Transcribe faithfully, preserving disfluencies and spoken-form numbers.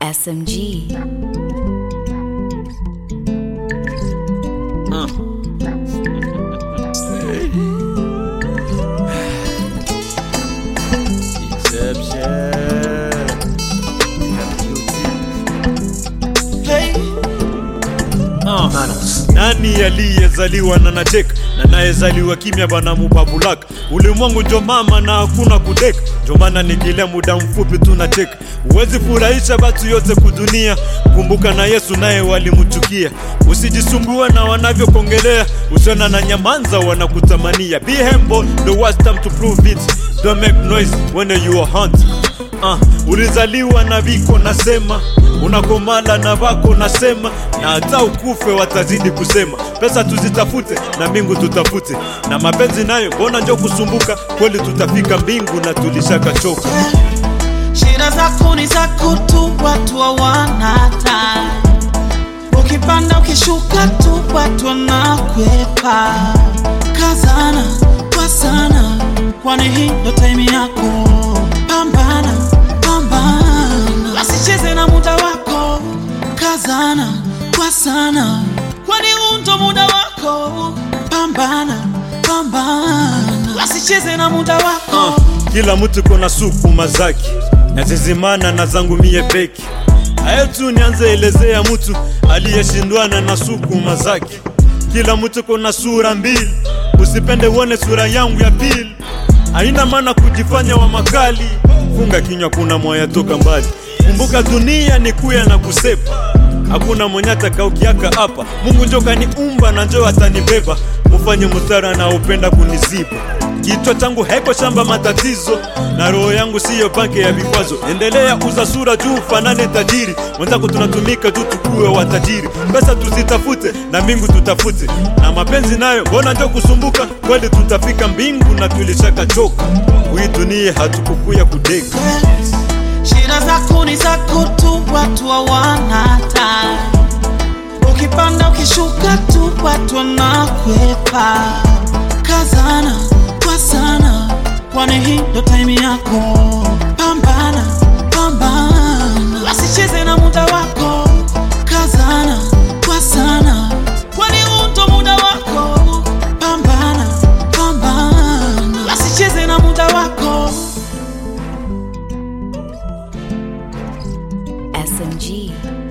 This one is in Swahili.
S M G. Uh. Exception. Hey. Uh. Nani aliyezaliwa na nacheka na nayezaliwa kimya bana mupabulaka? Ulimwengu njo mama na hakuna kudeka, njo maana nikile muda mfupi tunacheka. Uwezi furahisha batu yote kudunia, kumbuka na Yesu naye walimuchukia. Usijisumbua na wanavyo kongelea, usiona na nyamanza wanakutamania. Be humble, the worst time to prove it. Don't make noise when you are hunt. Uh, ulizaliwa na viko nasema, unakomala na vako nasema, na hata ukufe watazidi kusema. Pesa tuzitafute na mbingu tutafute, na mapenzi nayo mbona njo kusumbuka. Kweli tutafika mbingu na tulishaka choka. Shida zako ni zako tu, watu hawana time. Ukipanda ukishuka tu, watu wanakwepa. Kazana kwa sana, kwani hii ndo time yako. Pambana, pambana, wasicheze na muda wako. Kazana kwa sana, kwani huu ndo muda wako. Pambana, pambana, wasicheze na muda wako. uh, Kila mtu kona suku mazaki, na zizimana na zangu mie peki. Hayo tu nianze elezea mtu aliyeshindwana na suku mazaki. Kila mtu kona sura mbili, usipende uone sura yangu ya pili. Haina maana kujifanya wa makali, funga kinywa kuna moya toka mbali. Kumbuka dunia ni kuya na kusepa, hakuna mwenye atakaukiaka hapa. Mungu njo kaniumba na njo atanibeba, mufanye mutara na upenda kuniziba. Kichwa changu haiko shamba matatizo, na roho yangu siyo banke ya vikwazo. Endelea uza sura juu fanane tajiri, wenzako tunatumika juu tukuwe watajiri. Pesa tuzitafute na mbingu tutafute, na mapenzi nayo mbona njo kusumbuka. Kweli tutafika mbingu na tulishaka choka, hii dunia hatukukuya kudeka. Shida zako ni zako tu, watu hawana time. Ukipanda ukishuka tu, watu wanakwepa. Kazana kwa sana, kwani hii ndo time yako. Pambana, pambana, wasicheze na muda wako. Kazana kwa sana, kwani huu ndo muda wako. Pambana, pambana, wasicheze na muda wako. S M G.